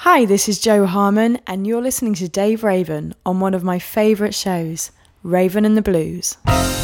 Hi, this is Joe Harmon, and you're listening to Dave Raven on one of my favourite shows, Raven and the Blues.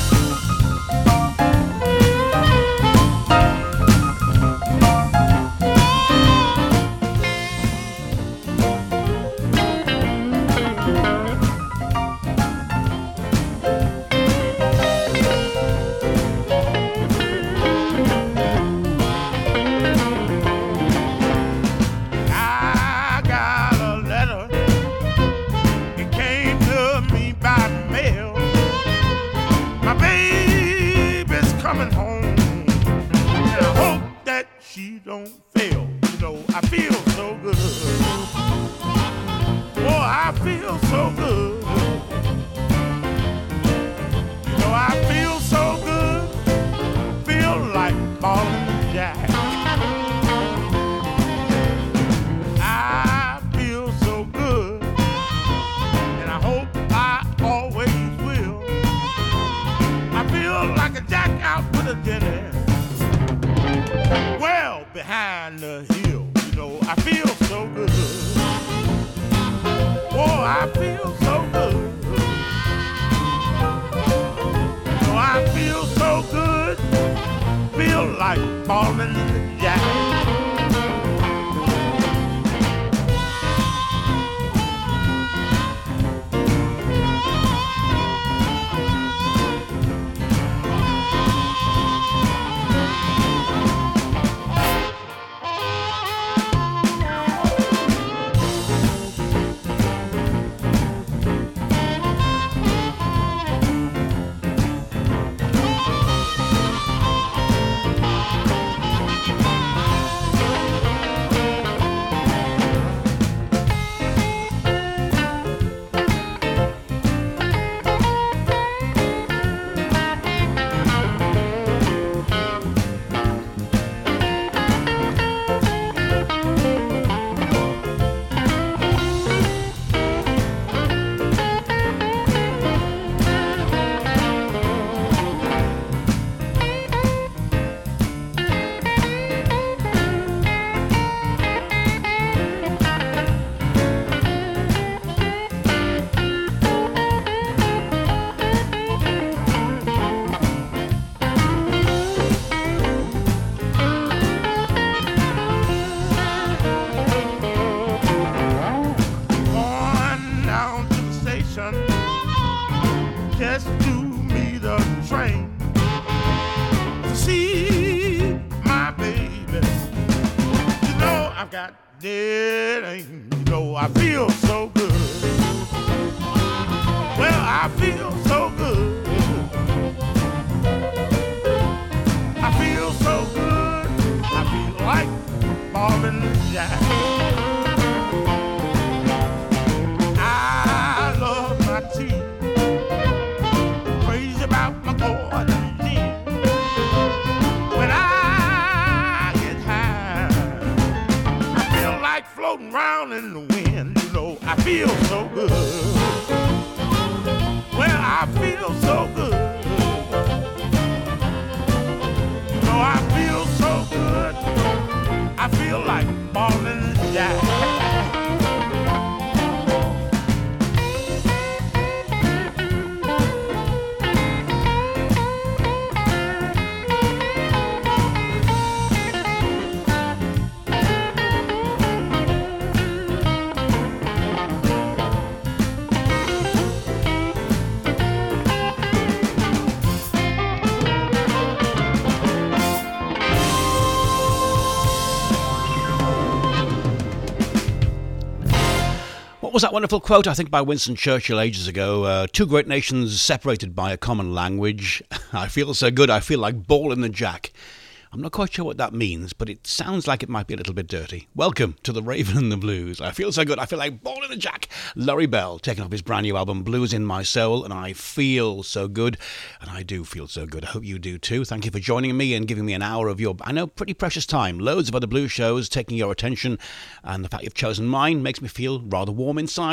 What was that wonderful quote, I think, by Winston Churchill ages ago? Two great nations separated by a common language. I feel so good, I feel like ball in the jack. I'm not quite sure what that means, but it sounds like it might be a little bit dirty. Welcome to the Raven and the Blues. I feel so good, I feel like ball in the jack. Laurie Bell taking off his brand new album, Blues in My Soul, and I feel so good, and I do feel so good. I hope you do too. Thank you for joining me and giving me an hour of your, I know, pretty precious time. Loads of other blues shows taking your attention, and the fact you've chosen mine makes me feel rather warm inside.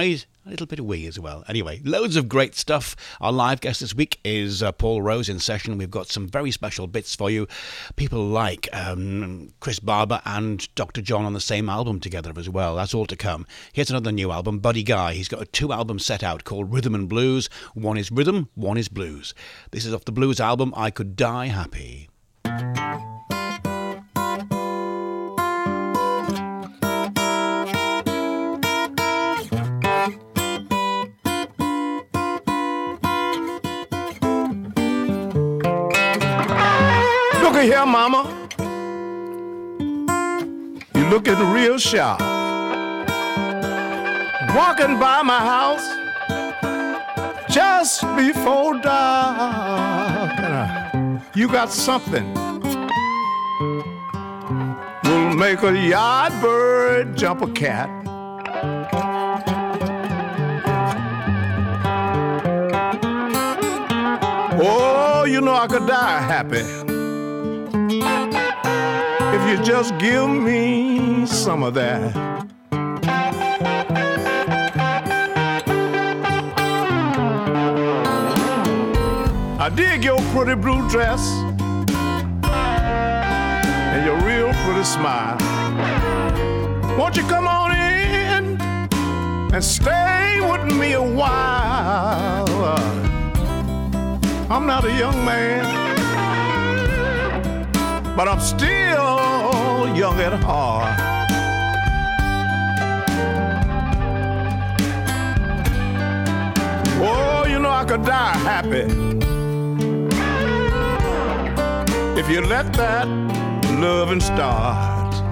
A little bit of wee as well. Anyway, loads of great stuff. Our live guest this week is Paul Rose in session. We've got some very special bits for you. People like Chris Barber and Dr. John on the same album together as well. That's all to come. Here's another new album, Buddy Guy. He's got a 2 album set out called Rhythm and Blues. One is rhythm, one is blues. This is off the blues album, I Could Die Happy. Look here, mama, you looking real sharp. Walking by my house just before dark. You got something will make a yard bird jump a cat. Oh, you know I could die happy if you just give me some of that. I dig your pretty blue dress and your real pretty smile. Won't you come on in and stay with me a while? I'm not a young man, but I'm still young at heart. Oh, you know I could die happy if you let that loving start.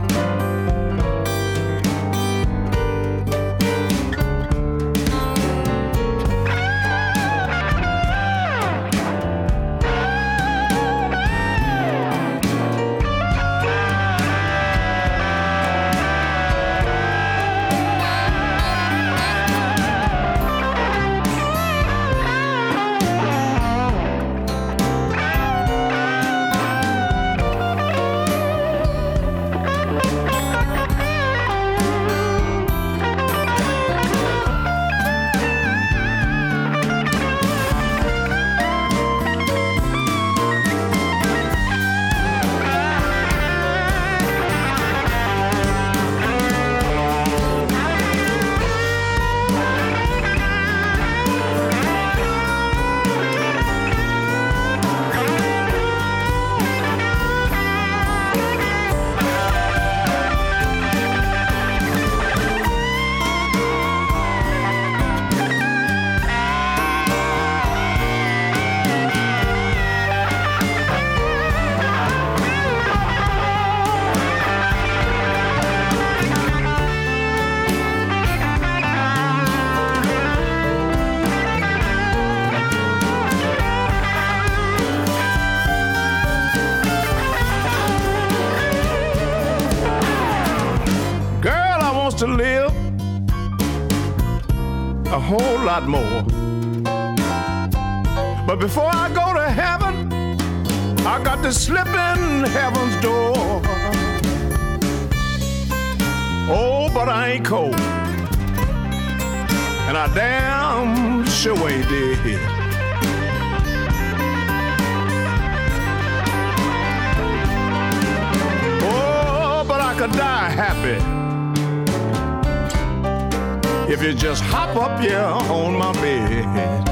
To live a whole lot more, but before I go to heaven, I got to slip in heaven's door. Oh, but I ain't cold, and I damn sure ain't dead. Oh, but I could die happy if you just hop up here on my bed.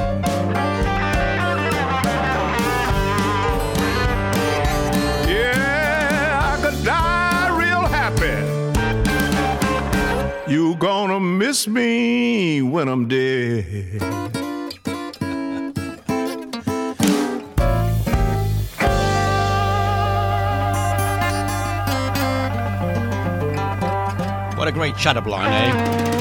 Yeah, I could die real happy. You gonna miss me when I'm dead. What a great chatterblind, eh?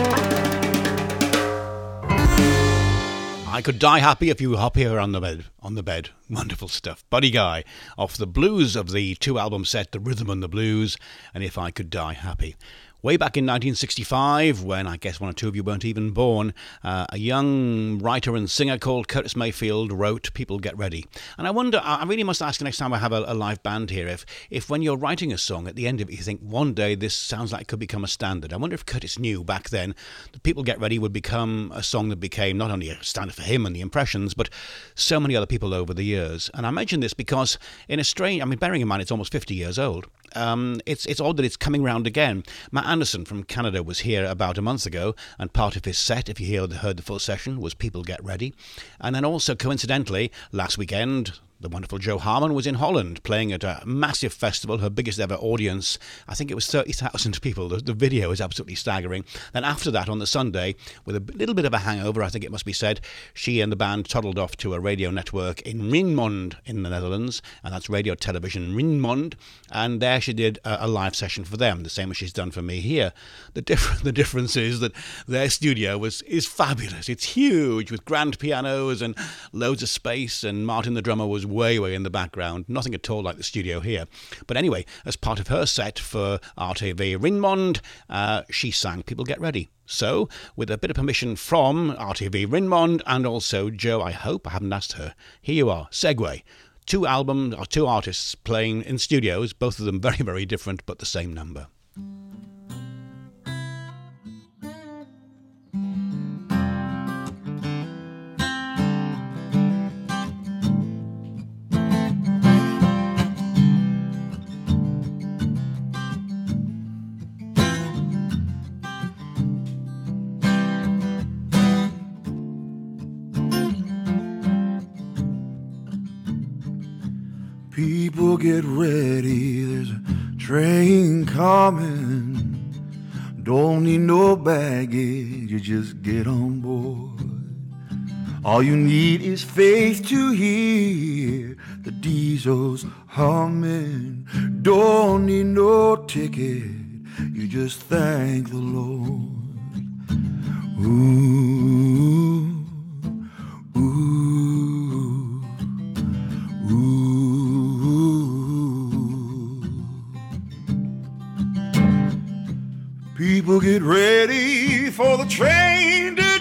I Could Die Happy if you hop here on the bed. Wonderful stuff. Buddy Guy, off the blues of the 2 album set, The Rhythm and the Blues, and If I Could Die Happy. Way back in 1965, when I guess one or two of you weren't even born, a young writer and singer called Curtis Mayfield wrote People Get Ready. And I wonder, I really must ask next time I have a live band here, if when you're writing a song, at the end of it you think, one day this sounds like it could become a standard. I wonder if Curtis knew back then that People Get Ready would become a song that became not only a standard for him and the Impressions, but so many other people over the years. And I mention this because in a strange, I mean, bearing in mind it's almost 50 years old, it's odd that it's coming round again. Matt Anderson from Canada was here about a month ago, and part of his set, if you heard the full session, was People Get Ready. And then also, coincidentally, last weekend, the wonderful Jo Harman was in Holland playing at a massive festival, her biggest ever audience. I think it was 30,000 people. The video is absolutely staggering. Then after that, on the Sunday, with a little bit of a hangover, I think it must be said, she and the band toddled off to a radio network in Rijnmond in the Netherlands, and that's radio television Rijnmond, and there she did a live session for them, the same as she's done for me here. The difference is that their studio is fabulous. It's huge, with grand pianos and loads of space, and Martin the drummer was way in the background, nothing at all like the studio here. But anyway, as part of her set for RTV Rijnmond, she sang People Get Ready. So, with a bit of permission from RTV Rijnmond and also Jo, I hope, I haven't asked her, here you are, segue. Two artists playing in studios, both of them very, very different, but the same number. People get ready, there's a train coming. Don't need no baggage, you just get on board. All you need is faith to hear the diesels humming. Don't need no ticket, you just thank the Lord. Ooh, ooh, ooh. People get ready for the train to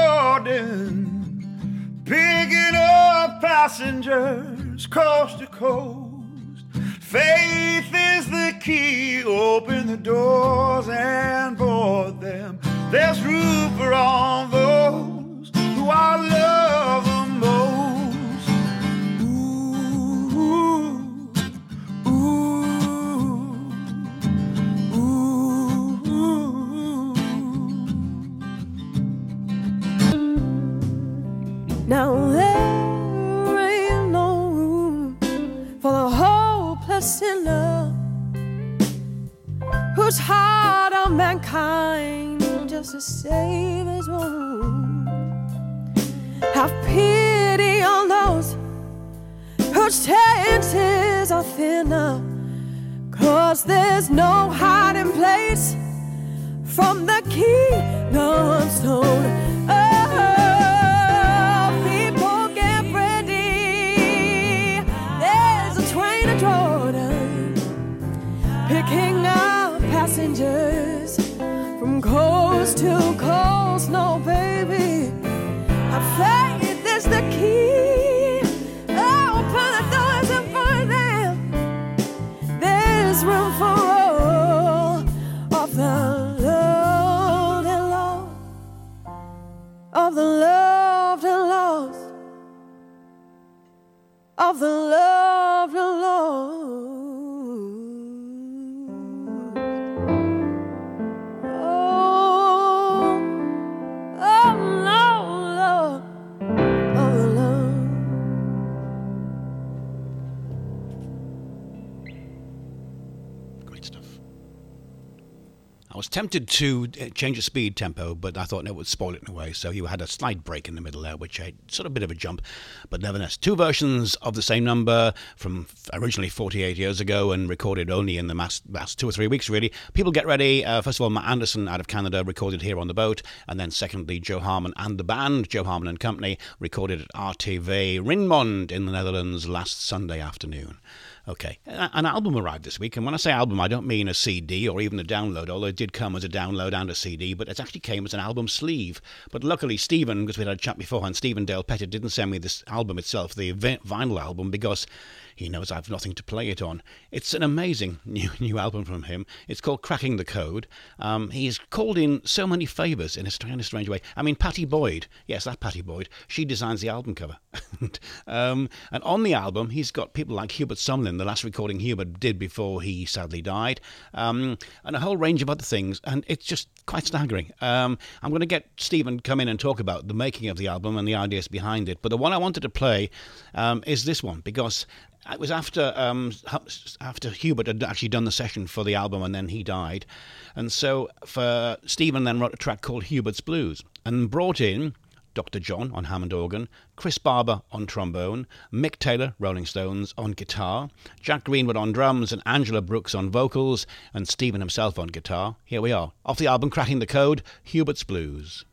Jordan, picking up passengers coast to coast. Faith is the key, open the doors and board them. There's room for all those who I love the most. Ooh, ooh. Now there ain't no room for the hopeless sinner whose heart of mankind just to save his own. Have pity on those whose chances are thinner, 'cause there's no hiding place from the kingdom stone. Picking up passengers from coast to coast. No, baby, our faith is the key. Open the doors and find them. There's room for all of the loved and lost, of the loved and lost, of the loved and lost. I was tempted to change the speed tempo, but I thought it would spoil it in a way, so you had a slight break in the middle there, which I sort of a bit of a jump, but nevertheless, two versions of the same number from originally 48 years ago and recorded only in the last 2 or 3 weeks, really. People Get Ready. First of all, Matt Anderson out of Canada recorded here on the boat, and then secondly, Jo Harman and the band, Jo Harman and Company, recorded at RTV Rijnmond in the Netherlands last Sunday afternoon. Okay, an album arrived this week, and when I say album, I don't mean a CD or even a download, although it did come as a download and a CD, but it actually came as an album sleeve. But luckily, Stephen, because we had a chat beforehand, Stephen Dale Pettit didn't send me this album itself, the vinyl album, because he knows I've nothing to play it on. It's an amazing new album from him. It's called Cracking the Code. He's called in so many favours in a strange way. I mean, Patty Boyd, yes, that Patty Boyd, she designs the album cover. And on the album, he's got people like Hubert Sumlin, the last recording Hubert did before he sadly died, and a whole range of other things, and it's just quite staggering. I'm going to get Stephen come in and talk about the making of the album and the ideas behind it, but the one I wanted to play is this one, because it was after Hubert had actually done the session for the album and then he died. And so Stephen then wrote a track called Hubert's Blues and brought in Dr. John on Hammond organ, Chris Barber on trombone, Mick Taylor, Rolling Stones, on guitar, Jack Greenwood on drums and Angela Brooks on vocals, and Stephen himself on guitar. Here we are, off the album Cracking the Code, Hubert's Blues.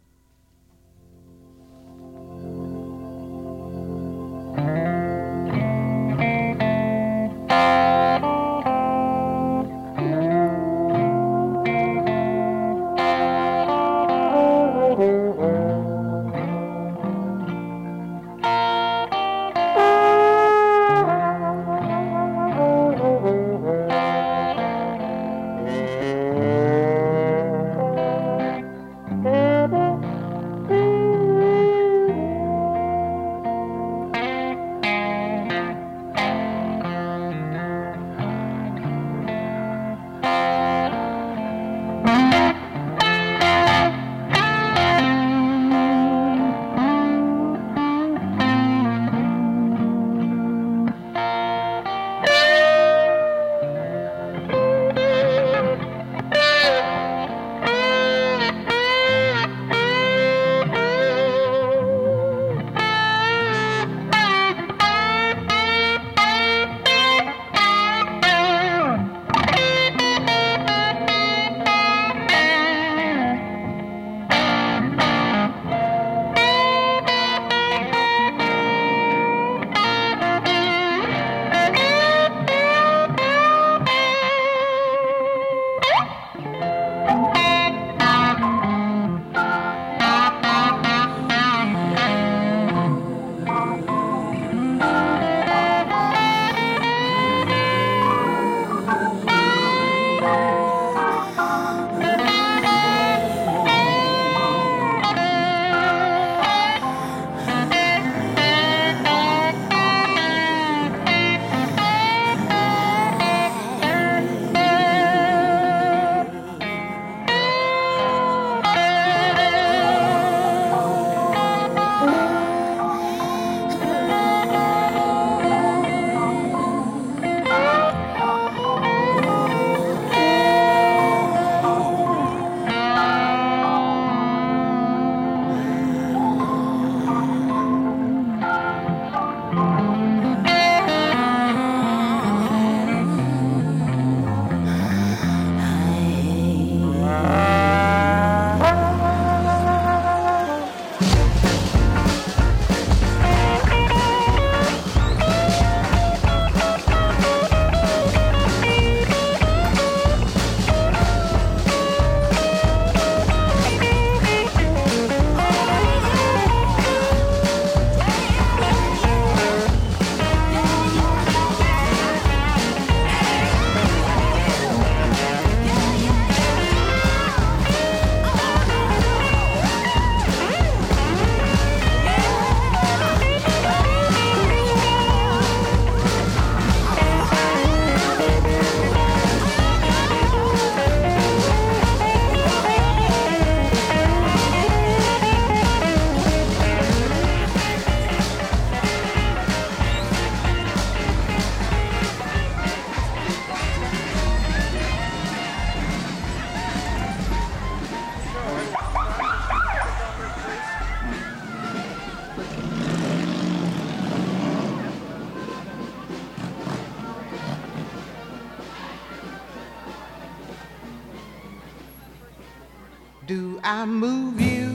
Do I move you?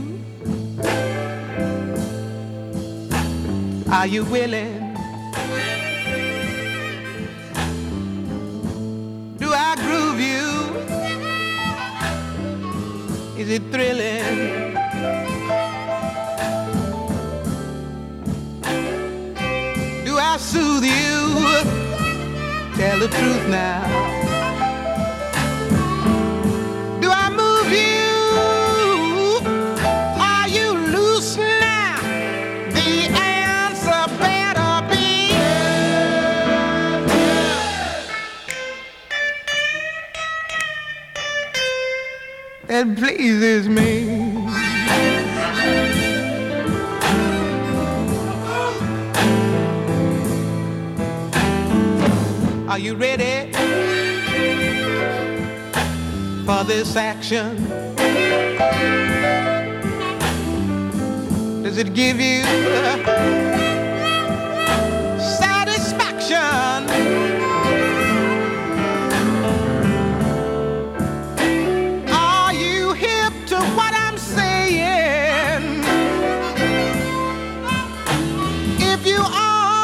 Are you willing Is it thrilling? Do I soothe you? Tell the truth now. Do I move you? Are you loose now? The answer better be that pleases me. Are you ready for this action? Does it give you satisfaction? Are you hip to what I'm saying? If you are,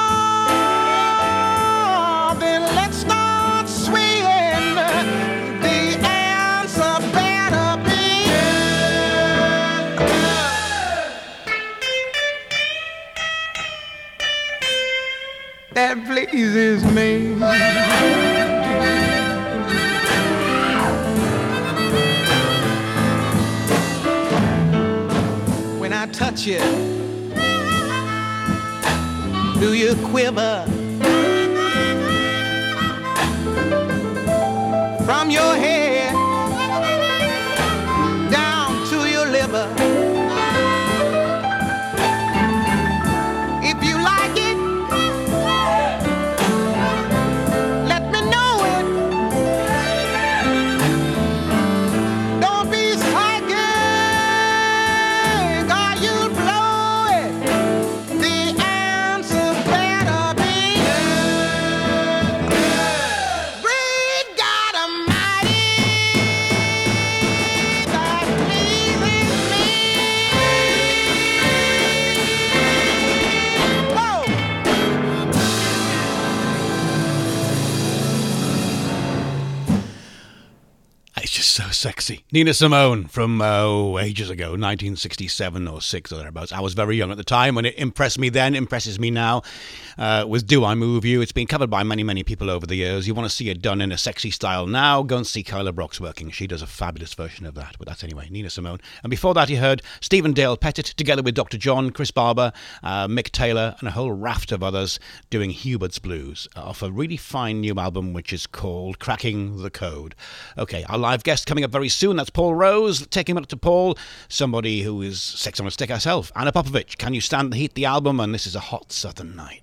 that pleases me. When I touch you, do you quiver? From your head down to your liver. If you like it, sexy. Nina Simone from ages ago, 1967 or 6 or thereabouts. I was very young at the time when it impressed me then, impresses me now. Was Do I Move You? It's been covered by many, many people over the years. You want to see it done in a sexy style now, go and see Kyla Brock's working. She does a fabulous version of that. But that's anyway, Nina Simone. And before that you heard Stephen Dale Pettit together with Dr. John, Chris Barber, Mick Taylor and a whole raft of others doing Hubert's Blues off a really fine new album which is called Cracking the Code. Okay, our live guest coming up very soon. That's Paul Rose. Taking it up to Paul, somebody who is sex on a stick herself. Anna Popovich, Can You Stand the Heat, the album, and this is A Hot Southern Night.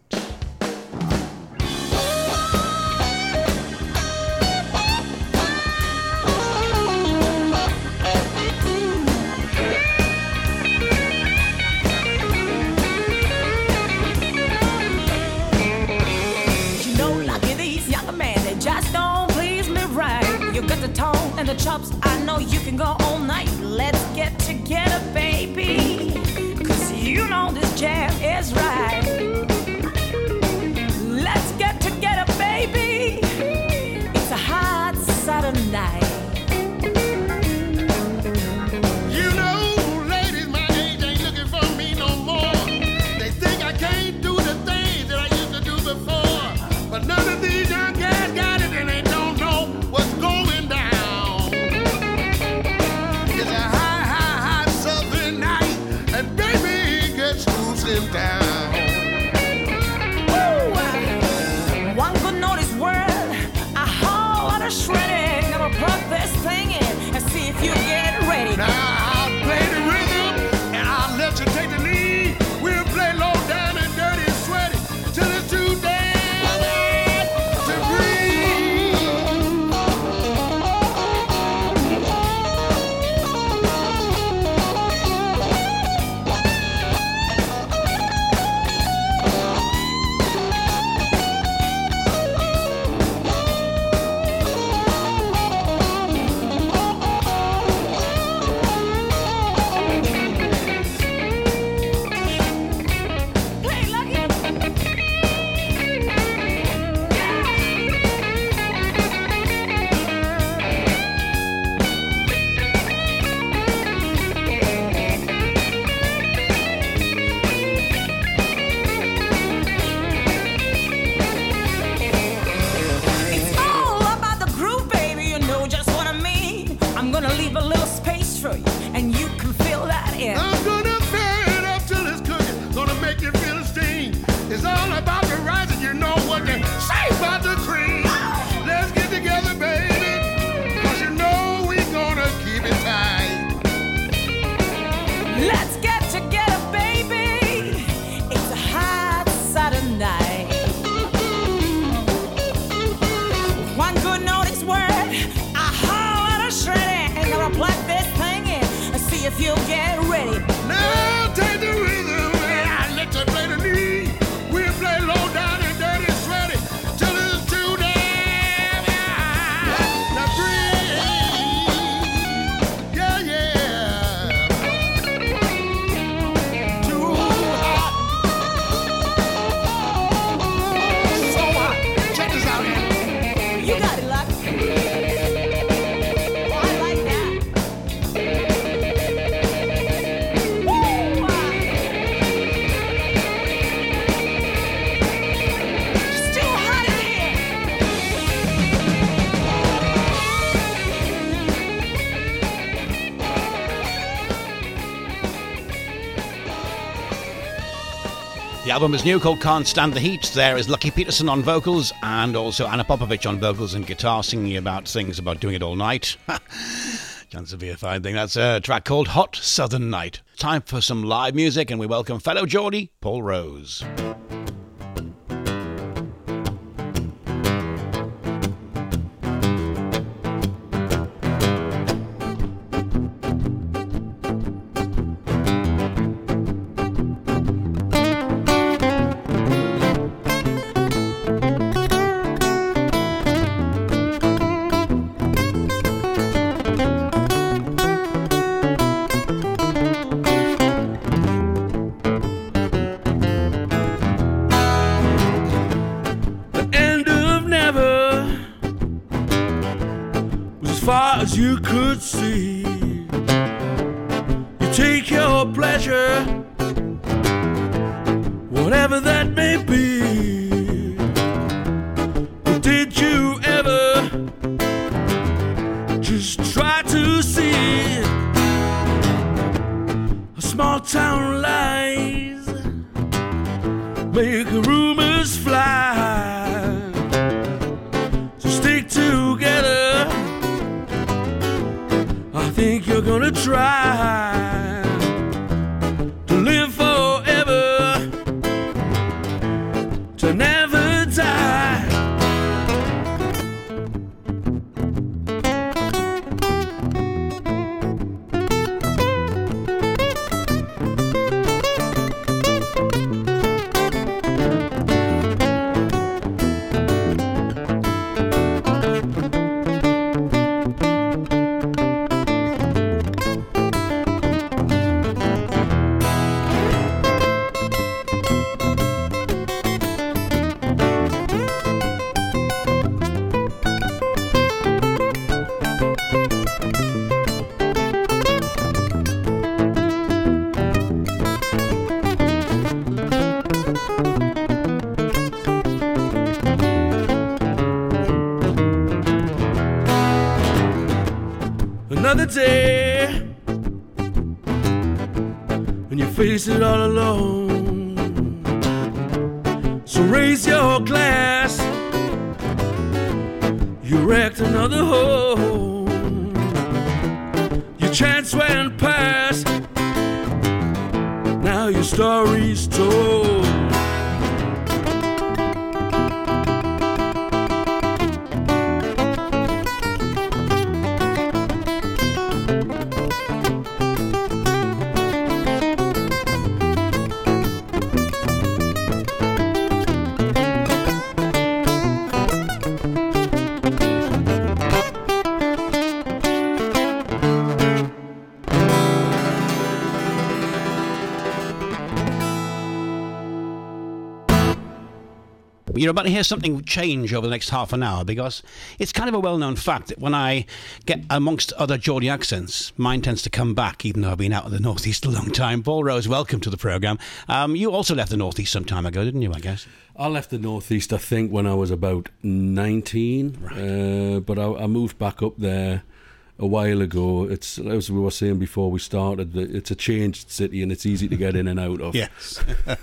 The tone and the chops, I know you can go all night. Let's get together, baby, 'cause you know this jam is right. Let's get together, baby. It's a hot Saturday night. You know, ladies my age ain't looking for me no more. They think I can't do the things that I used to do before. But none of these young guys got it and they don't know what's going. it. I'm gonna fire it up till it's cooking. Gonna make you feel the steam. It's all about the rice and you know what they say about the cream. Let's get together, baby, 'cause you know we gonna keep it tight. Let's get together, baby. It's a hot Saturday night. One good notice word, a whole lot of shredding. Gonna plug this thing in and see if you'll get ready. Now take the rhythm and I let you play the lead. We'll play low down and dirty and sweaty till it's too damn high. Now breathe, yeah, yeah. Too hot, so hot. Check this out here. You got it, Luck. Oh, I like that. Woo! It's too hot in here. The album is new, called Can't Stand the Heat. There is Lucky Peterson on vocals and also Anna Popovich on vocals and guitar, singing about things about doing it all night. Chance to be a fine thing. That's a track called Hot Southern Night. Time for some live music, and we welcome fellow Geordie, Paul Rose. The end of never was as far as you could see. You take your pleasure, whatever that may be. But did you ever just try to see a small town lies make rumors fly? So stick together, I think you're gonna try to live forever, to never die. Another day, and you face it all alone. So raise your glass, you wrecked another home. Your chance went past, now your story's told. You're about to hear something change over the next half an hour, because it's kind of a well-known fact that when I get amongst other Geordie accents, mine tends to come back, even though I've been out of the Northeast a long time. Paul Rose, welcome to the programme. You also left the Northeast some time ago, didn't you, I guess? I left the Northeast, I think, when I was about 19. Right. But I moved back up there a while ago. It's, as we were saying before we started, it's a changed city and it's easy to get in and out of. Yes.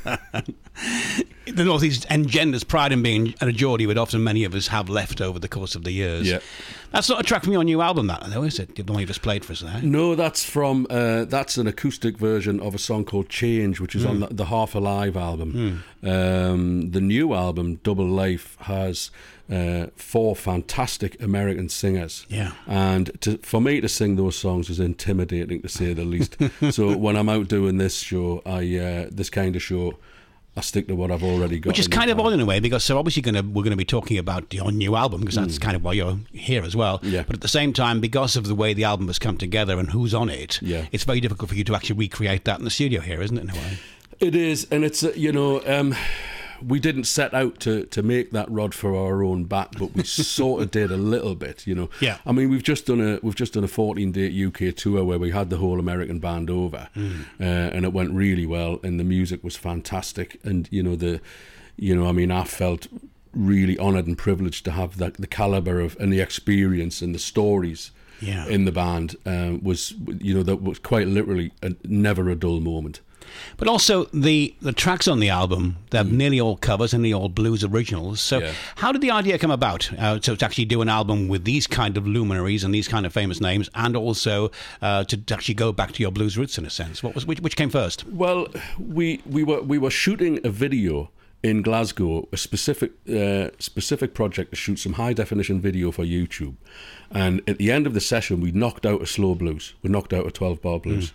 The North East engenders pride in being a Geordie, but often many of us have left over the course of the years. Yeah. That's not a track from your new album, that, though, is it? The one you just played for us there? No, that's from that's an acoustic version of a song called Change, which is on the Half Alive album. The new album, Double Life, has 4 fantastic American singers. Yeah. And for me to sing those songs is intimidating, to say the least. So when I'm out doing this show, this kind of show, I stick to what I've already got. Which is kind of odd in a way, because so obviously we're going to be talking about your new album, because that's kind of why you're here as well. Yeah. But at the same time, because of the way the album has come together and who's on it, yeah, it's very difficult for you to actually recreate that in the studio here, isn't it, in a way? It is, and it's, we didn't set out to make that rod for our own back, but we sort of did a little bit, Yeah. I mean, we've just done a 14-day UK tour where we had the whole American band over, and it went really well, and the music was fantastic, and I felt really honoured and privileged to have the calibre of and the experience and the stories. Yeah. In the band that was quite literally never a dull moment. But also the tracks on the album, they're nearly all covers and nearly all blues originals. So Yeah. how did the idea come about to actually do an album with these kind of luminaries and these kind of famous names, and also to actually go back to your blues roots in a sense? Which came first? Well, we were shooting a video in Glasgow, a specific project to shoot some high definition video for YouTube, and at the end of the session we knocked out a slow blues. We knocked out a 12-bar blues.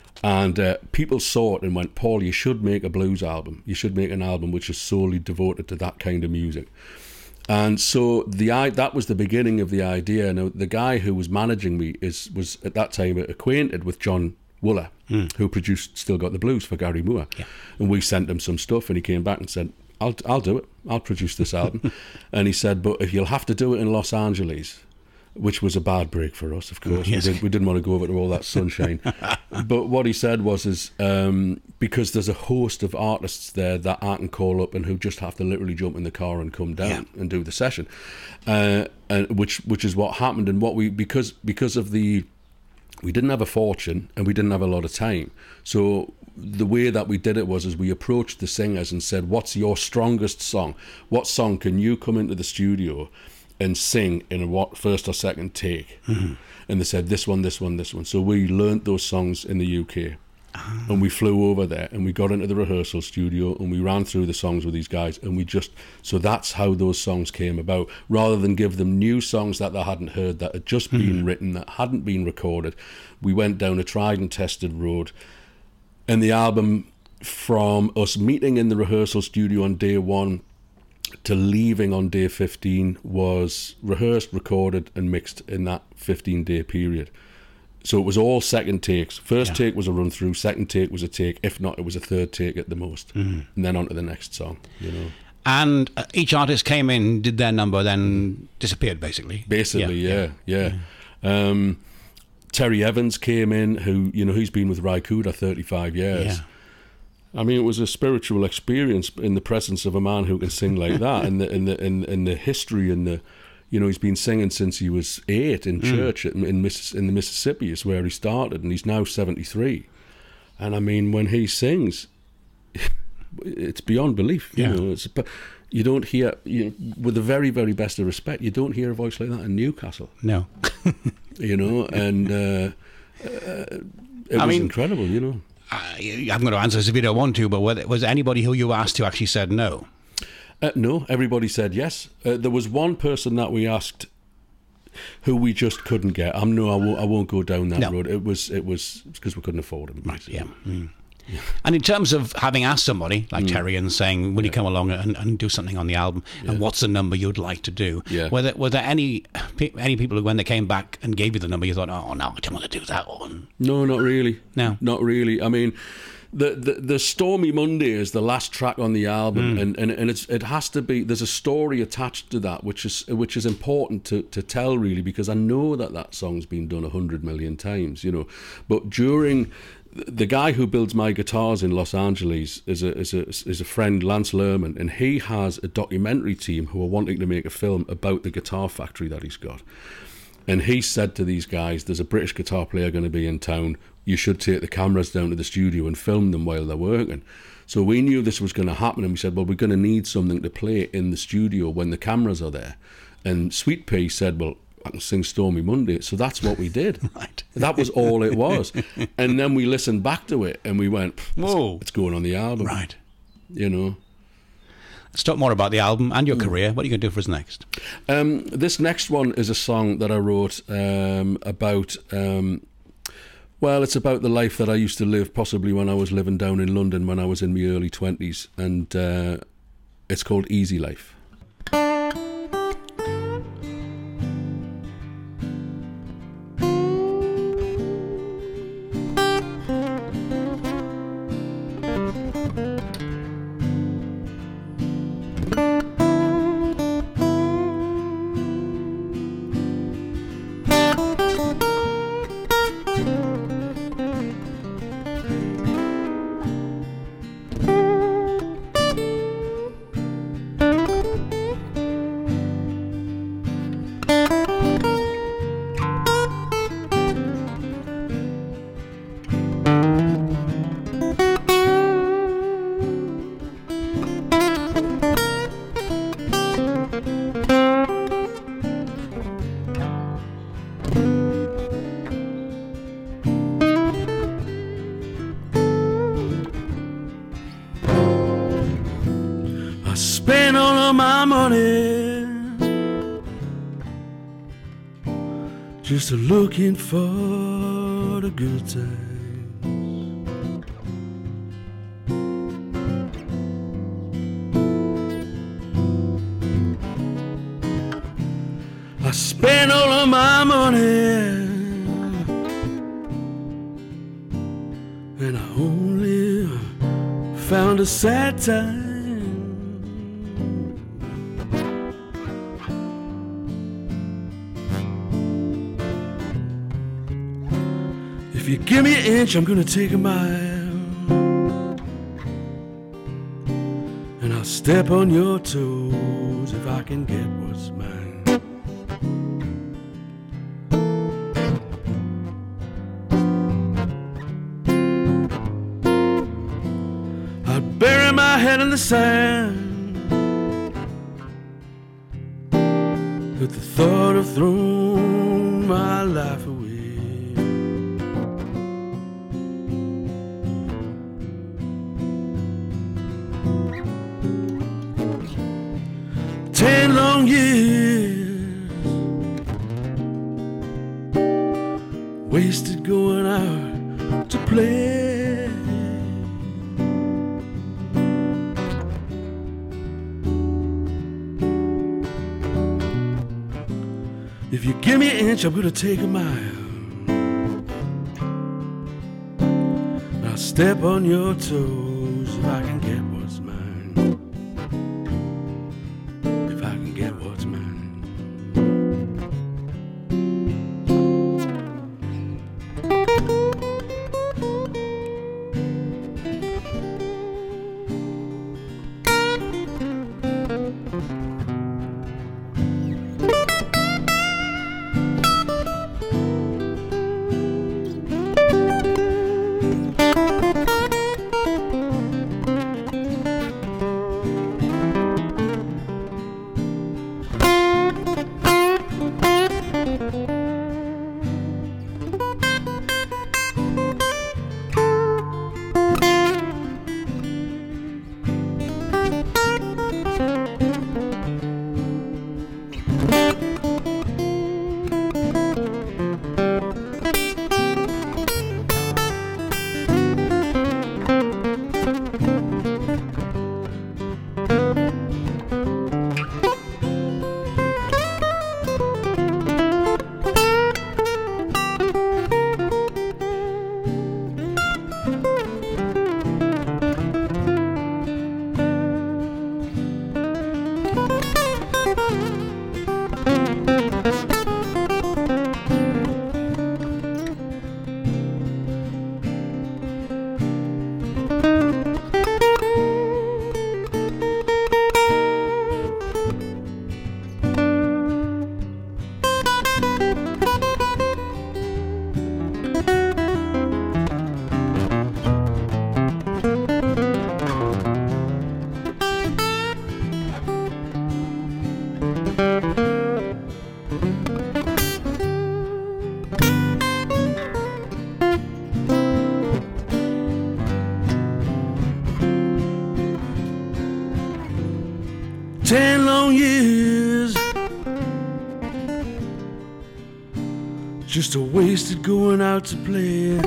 And people saw it and went, Paul, you should make a blues album. You should make an album which is solely devoted to that kind of music. And so that was the beginning of the idea. Now, the guy who was managing me was at that time acquainted with John Wooler, who produced Still Got the Blues for Gary Moore. Yeah. And we sent him some stuff, and he came back and said, I'll do it. I'll produce this album. And he said, but if you'll have to do it in Los Angeles, which was a bad break for us, of course. Yes. We didn't want to go over to all that sunshine. But what he said was, because there's a host of artists there that I can call up and who just have to literally jump in the car and come down and do the session, and which is what happened. And what because of we didn't have a fortune and we didn't have a lot of time. So the way that we did it was we approached the singers and said, what's your strongest song? What song can you come into the studio and sing in a first or second take? And they said this one. So we learnt those songs in the UK, and we flew over there and we got into the rehearsal studio and we ran through the songs with these guys, and so that's how those songs came about. Rather than give them new songs that they hadn't heard, that had just been written, that hadn't been recorded, we went down a tried and tested road. And the album, from us meeting in the rehearsal studio on day 1 to leaving on day 15, was rehearsed, recorded and mixed in that 15-day period. So it was all second takes. First take was a run through, second take was a take, if not it was a third take at the most, and then on to the next song, And each artist came in, did their number, then disappeared basically. Yeah. Terry Evans came in, who he's been with Ry Cooder 35 years. Yeah. I mean, it was a spiritual experience in the presence of a man who can sing like that, and the history and the, he's been singing since he was 8 in church in the Mississippi is where he started, and he's now 73. And I mean, when he sings, it's beyond belief. But you don't hear, with the very, very best of respect, you don't hear a voice like that in Newcastle. No. And it was incredible. I'm going to answer this if you don't want to, but was there anybody who you asked who actually said no? No, everybody said yes. There was one person that we asked who we just couldn't get. I won't go down that road. It was because we couldn't afford him. Right, yeah. And in terms of having asked somebody like Terry and saying, will you come along and do something on the album, and what's the number you'd like to do? Were there any people who, when they came back and gave you the number, you thought, oh no, I don't want to do that one? No, not really. No, not really. I mean, the Stormy Monday is the last track on the album, and it has to be. There's a story attached to that, which is important to tell, really, because I know that song's been done 100 million times, but during. The guy who builds my guitars in Los Angeles is a friend, Lance Lerman, and he has a documentary team who are wanting to make a film about the guitar factory that he's got. And he said to these guys, there's a British guitar player going to be in town. You should take the cameras down to the studio and film them while they're working. So we knew this was going to happen, and we said, well, we're going to need something to play in the studio when the cameras are there. And Sweet Pea said, well, I can sing Stormy Monday. So that's what we did. Right. That was all it was. And then we listened back to it, and we went, whoa, it's going on the album. Right. You know. Let's talk more about the album and your career. What are you going to do for us next? This next one is a song that I wrote about... well, it's about the life that I used to live, possibly when I was living down in London when I was in my early 20s. And it's called Easy Life. Spend all of my money just looking for the good times. I spend all of my money and I only found a sad time. If you give me an inch, I'm gonna take a mile, and I'll step on your toes if I can get what's mine. I'd bury my head in the sand with the thought of throwing my life away. Ten long years wasted going out to play. If you give me an inch, I'm gonna take a mile. I'll step on your toes if I can get what's mine. Get what's mine. 10 long years just a wasted going out to play.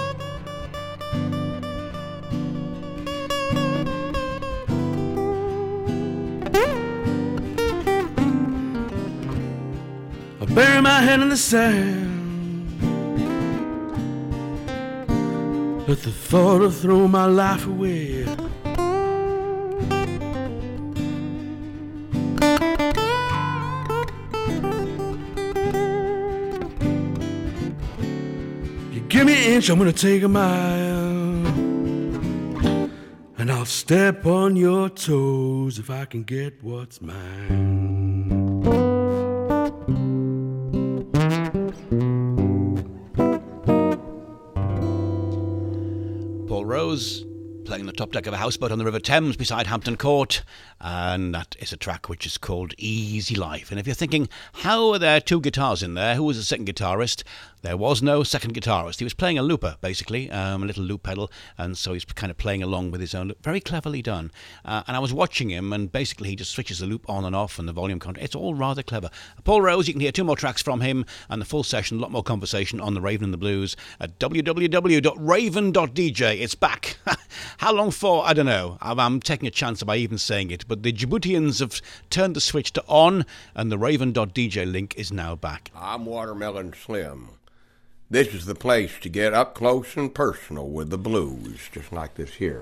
I bury my head in the sand, let the thought of throwing my life away. Give me an inch, I'm gonna take a mile, and I'll step on your toes if I can get what's mine. Paul Rose playing the top deck of a houseboat on the River Thames beside Hampton Court, and that is a track which is called Easy Life. And if you're thinking, how are there two guitars in there? Who was the second guitarist? There was no second guitarist. He was playing a looper, basically, a little loop pedal, and so he's kind of playing along with his own loop. Very cleverly done. And I was watching him, and basically he just switches the loop on and off and the volume control. It's all rather clever. Paul Rose, you can hear 2 more tracks from him and the full session, a lot more conversation on the Raven and the Blues at www.raven.dj. It's back. How long for? I don't know. I'm taking a chance by even saying it, but the Djiboutians have turned the switch to on, and the Raven.dj link is now back. I'm Watermelon Slim. This is the place to get up close and personal with the blues, just like this here.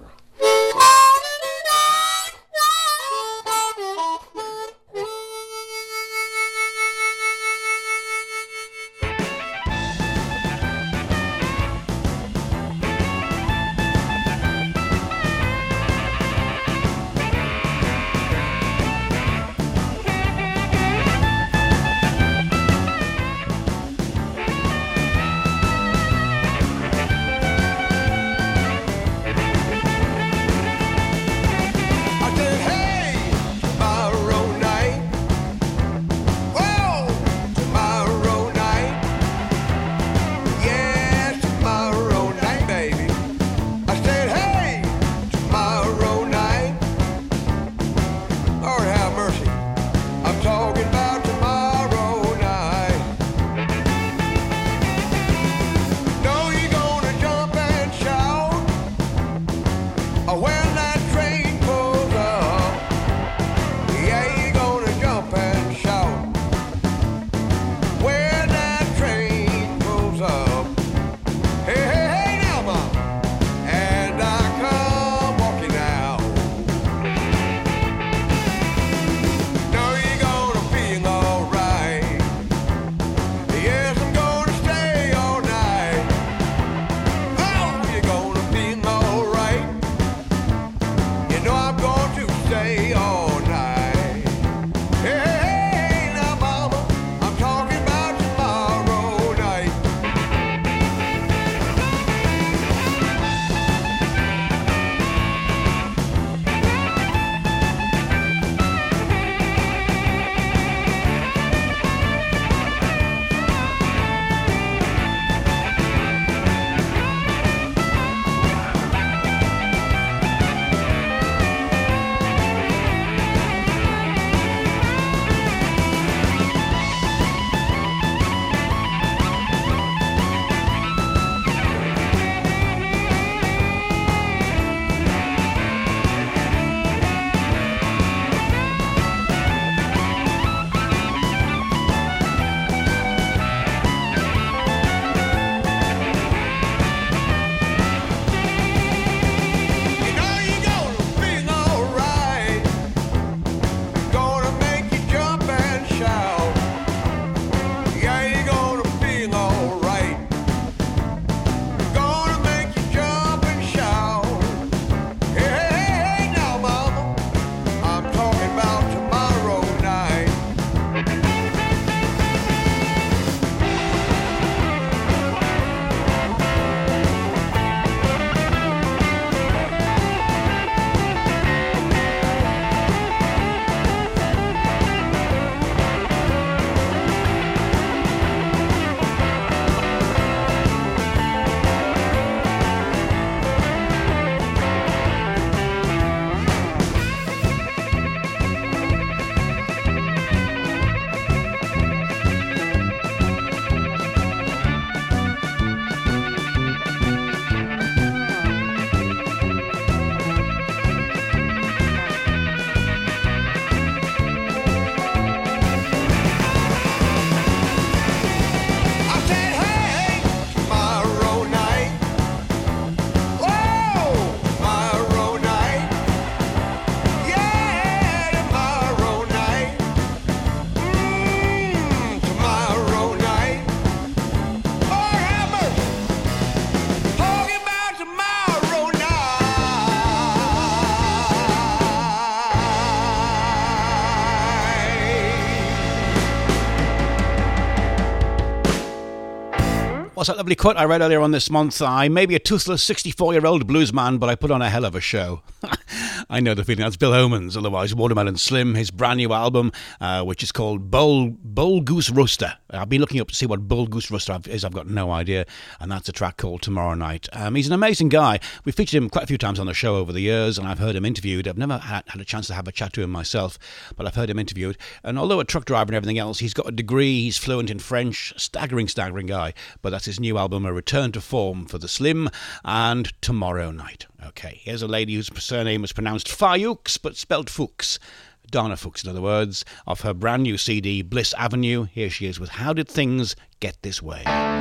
was that lovely quote I read earlier on this month? I may be a toothless 64-year-old blues man, but I put on a hell of a show. I know the feeling. That's Bill Homans, otherwise Watermelon Slim, his brand new album, which is called Bull Goose Rooster. I've been looking up to see what Bull Goose Rooster is. I've got no idea. And that's a track called Tomorrow Night. He's an amazing guy. We've featured him quite a few times on the show over the years, and I've heard him interviewed. I've never had a chance to have a chat to him myself, but I've heard him interviewed. And although a truck driver and everything else, he's got a degree, he's fluent in French, staggering guy. But that's his new album, A Return to Form for the Slim, and Tomorrow Night. Okay, here's a lady whose surname is pronounced Fayux, but spelled Fuchs. Donna Fuchs, in other words, off her brand new CD, Bliss Avenue. Here she is with How Did Things Get This Way?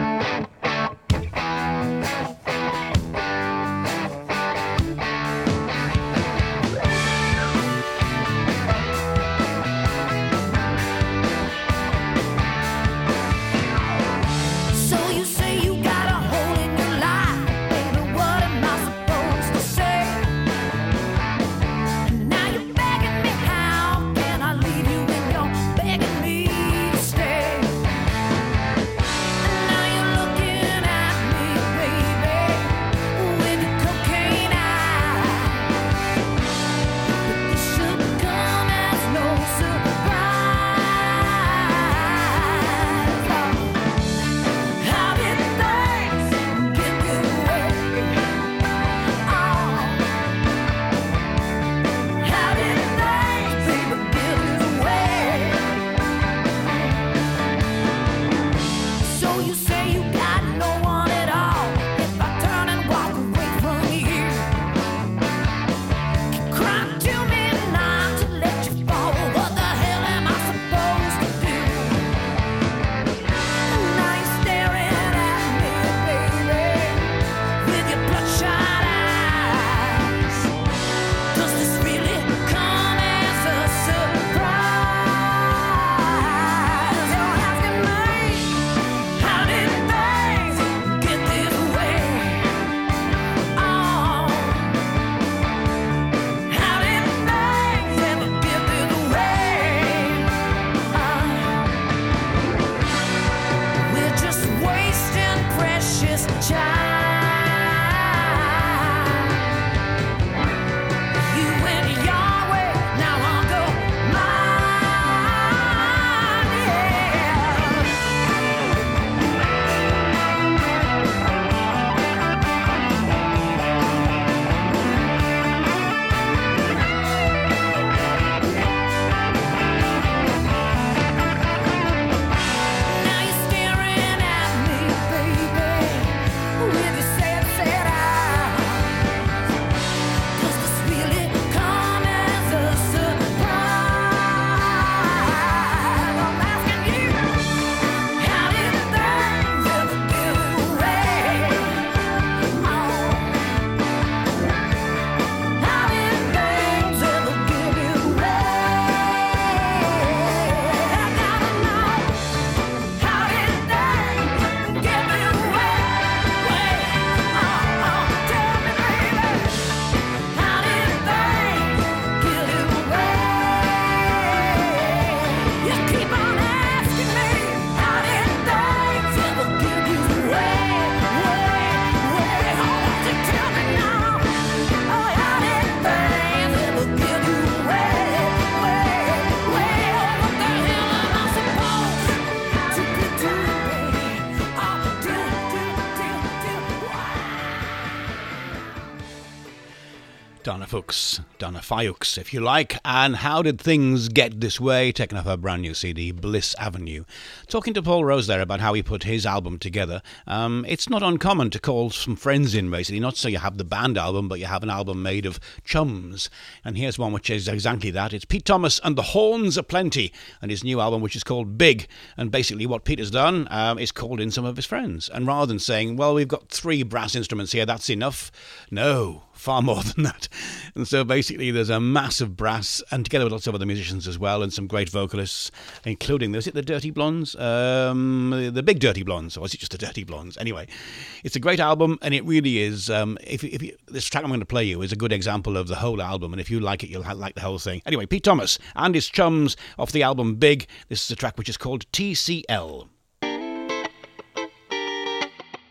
Donna Fayux, if you like. And How Did Things Get This Way, taking off her brand new CD, Bliss Avenue. Talking to Paul Rose there about how he put his album together. It's not uncommon to call some friends in, basically. Not so you have the band album, but you have an album made of chums. And here's one which is exactly that. It's Pete Thomas and the Horns Aplenty, and his new album, which is called Big. And basically what Pete has done is called in some of his friends. And rather than saying, well, we've got 3 brass instruments here, that's enough. No, far more than that. And so basically there's a massive brass, and together with lots of other musicians as well, and some great vocalists, including, is it the Dirty Blondes? The Big Dirty Blondes, or is it just the Dirty Blondes? Anyway, it's a great album, and it really is. This track I'm going to play you is a good example of the whole album, and if you like it, you'll like the whole thing. Anyway, Pete Thomas and his chums off the album Big. This is a track which is called TCL.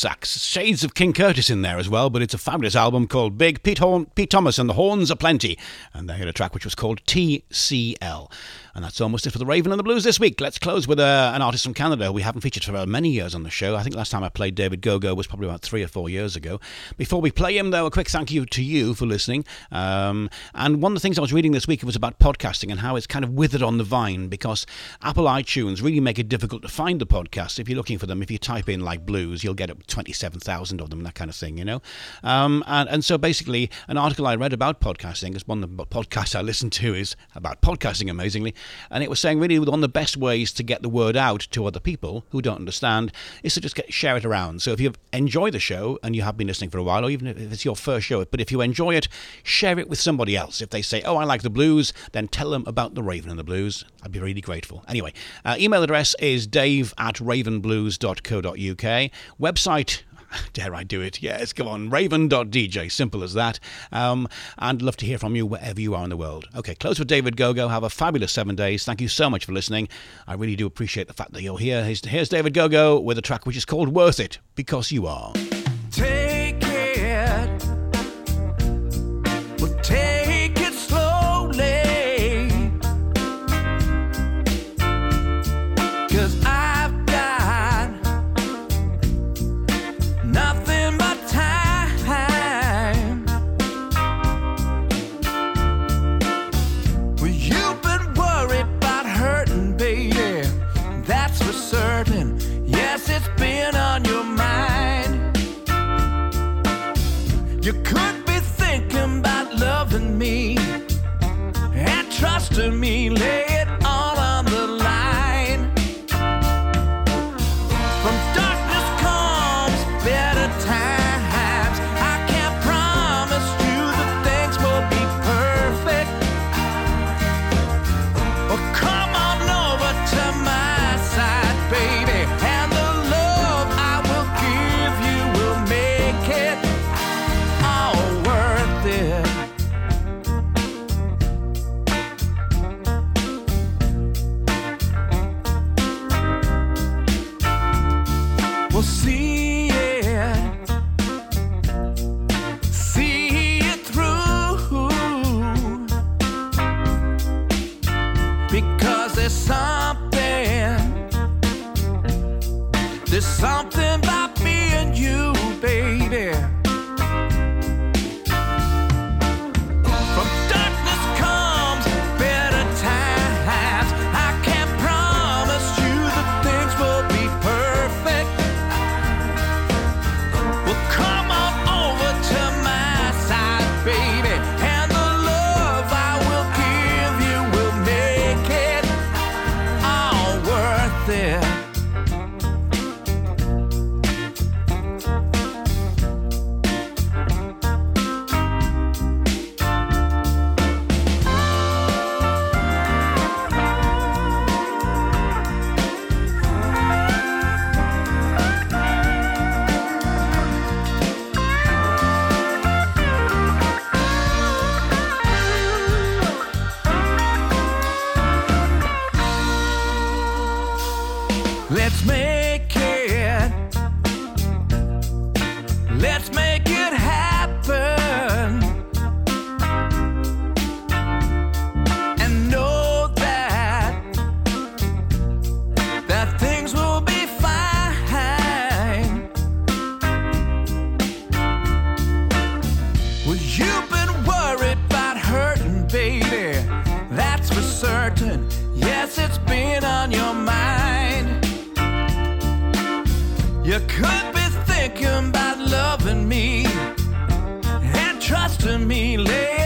sax. Shades of King Curtis in there as well, but it's a fabulous album called Big. Pete Thomas and the Horns Aplenty, and they had a track which was called TCL. And that's almost it for the Raven and the Blues this week. Let's close with an artist from Canada we haven't featured for many years on the show. I think last time I played David Gogo was probably about 3 or 4 years ago. Before we play him, though, a quick thank you to you for listening. And one of the things I was reading this week was about podcasting and how it's kind of withered on the vine, because Apple iTunes really make it difficult to find the podcasts. If you're looking for them, if you type in like blues, you'll get up 27,000 of them, that kind of thing, you know. And so basically, an article I read about podcasting, because one of the podcasts I listen to is about podcasting, amazingly, and it was saying really one of the best ways to get the word out to other people who don't understand is to just share it around. So if you enjoy the show and you have been listening for a while, or even if it's your first show, but if you enjoy it, share it with somebody else. If they say, oh, I like the blues, then tell them about the Raven and the Blues. I'd be really grateful. Anyway, email address is dave@ravenblues.co.uk. Website, dare I do it? Yes, come on, raven.dj, simple as that. And love to hear from you wherever you are in the world. Okay, close with David Gogo. Have a fabulous 7 days. Thank you so much for listening. I really do appreciate the fact that you're here. Here's David Gogo with a track which is called Worth It, Because You Are. Take it, well, take it slowly, 'cause I've got nothing but time. Well, you've been worried about hurting, baby, that's for certain. Yes, it's been on your mind. You could be thinking about loving me and trusting me, lay it all on the line. From darkness comes better times. I can't promise you that things will be perfect. Well, come on over to my side, baby, and the love I will give you will make it all worth it. We'll see it through, because there's something about me and you, baby. From darkness comes better times. I can't promise you that things will be perfect. Well, come on over to my side, baby, and the love I will give you will make it all worth it. Let's make it happen, and know that things will be fine. Well, you've been worried about hurting, baby, that's for certain. Yes, it's been on your mind. You could be thinking about loving me and trusting me, lady.